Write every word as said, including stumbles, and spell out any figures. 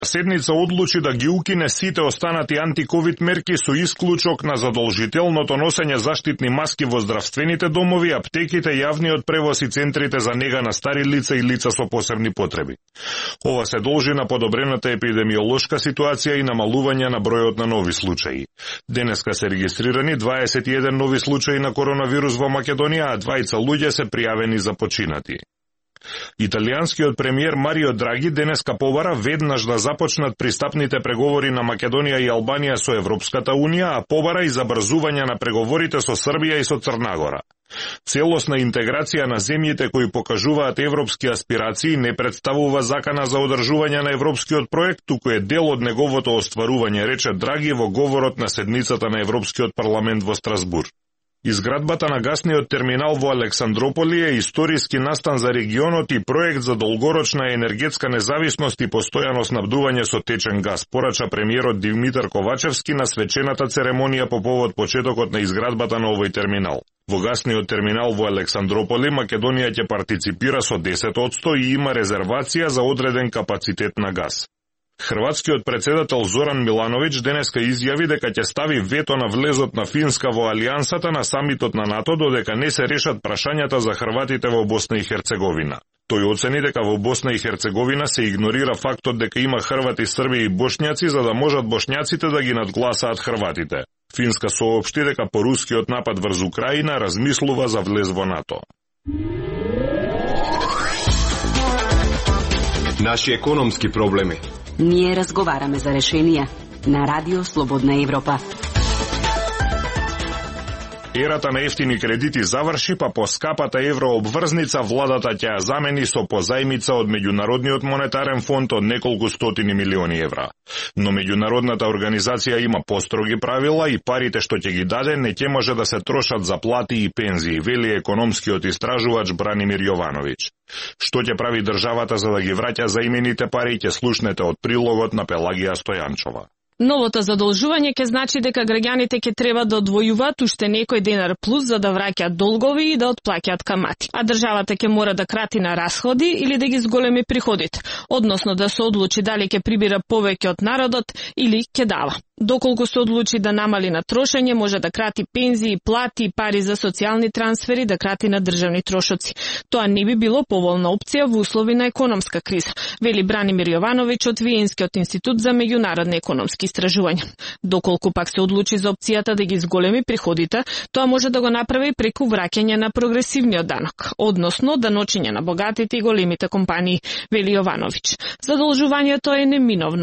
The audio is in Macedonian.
седница одлучи да ги укине сите останати антиковид мерки со исклучок на задолжителното носење заштитни маски во здравствените домови, аптеките, јавниот превоз и центрите за нега на стари лица и лица со посебни потреби. Ова се должи на подобрената епидемиолошка ситуација и намалување на бројот на нови случаи. Денеска се регистрирани дваесет и еден нови случаи на коронавирус во Македонија, а двајца луѓе се пријавени за починати. Италијанскиот премиер Марио Драги денеска побара веднаш да започнат пристапните преговори на Македонија и Албанија со Европската Унија, а побара и забрзување на преговорите со Србија и со Црна Гора. Целосна интеграција на земјите кои покажуваат европски аспирации не представува закана за одржување на европскиот проект, туку е дел од неговото остварување, рече Драги во говорот на седмицата на Европскиот парламент во Страсбур. Изградбата на гасниот терминал во Александрополи е историски настан за регионот и проект за долгорочна енергетска независност и постојано снабдување со течен газ, порача премиерот Димитар Ковачевски на свечената церемонија по повод почетокот на изградбата на овој терминал. Во гасниот терминал во Александрополи Македонија ќе партиципира со десет одсто и има резервација за одреден капацитет на газ. Хрватскиот председател Зоран Милановиќ денеска изјави дека ќе стави вето на влезот на Финска во алијансата на самитот на НАТО додека не се решат прашањата за хрватите во Босна и Херцеговина. Тој оцени дека во Босна и Херцеговина се игнорира фактот дека има хрвати, срби и бошњаци за да можат бошњаците да ги надгласаат хрватите. Финска соопшти дека по рускиот напад врз Украина размислува за влез во НАТО. Наши економски проблеми. Ние разговараме за решенија на Радио Слободна Европа. Ерата на ефтини кредити заврши, па по скапата еврообврзница владата ќе ја замени со позајмица од Меѓународниот монетарен фонд од неколку стотини милиони евра. Но меѓународната организација има построги правила и парите што ќе ги даде не ќе може да се трошат за плати и пензии, вели економскиот истражувач Бранимир Јовановиќ. Што ќе прави државата за да ги враќа заимените пари, ќе слушнете од прилогот на Пелагија Стојанчова. Новото задолжување ќе значи дека граѓаните ќе треба да одвојуваат уште некој денар плюс за да враќаат долгови и да отплаќаат камати. А државата ќе мора да крати на расходи или да ги зголеми приходите, односно да се одлучи дали ќе прибира повеќе од народот или ќе дава. Доколку се одлучи да намали на трошење, може да крати пензии, плати и пари за социјални трансфери, да крати на државни трошоци. Тоа не би било поволна опција во услови на економска криза, вели Бранимир Јовановиќ од Виенскиот институт за меѓународни економски истражувања. Доколку пак се одлучи за опцијата да ги зголеми приходите, тоа може да го направи преку враќање на прогресивниот данок, односно даночење на богатите и големите компании, вели Јовановиќ. Задолжувањето е неминовно,